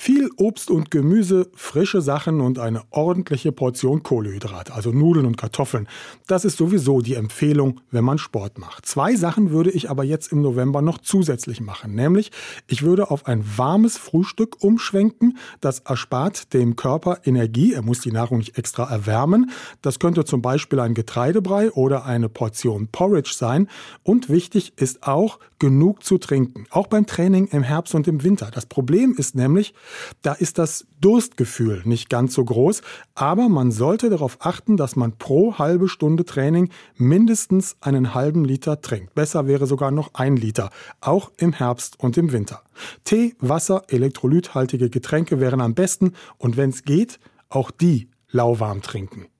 Viel Obst und Gemüse, frische Sachen und eine ordentliche Portion Kohlenhydrate, also Nudeln und Kartoffeln. Das ist sowieso die Empfehlung, wenn man Sport macht. 2 Sachen würde ich aber jetzt im November noch zusätzlich machen. Nämlich, ich würde auf ein warmes Frühstück umschwenken. Das erspart dem Körper Energie. Er muss die Nahrung nicht extra erwärmen. Das könnte zum Beispiel ein Getreidebrei oder eine Portion Porridge sein. Und wichtig ist auch, genug zu trinken. Auch beim Training im Herbst und im Winter. Das Problem ist nämlich, da ist das Durstgefühl nicht ganz so groß, aber man sollte darauf achten, dass man pro halbe Stunde Training mindestens einen halben Liter trinkt. Besser wäre sogar noch 1 Liter, auch im Herbst und im Winter. Tee, Wasser, elektrolythaltige Getränke wären am besten und wenn es geht, auch die lauwarm trinken.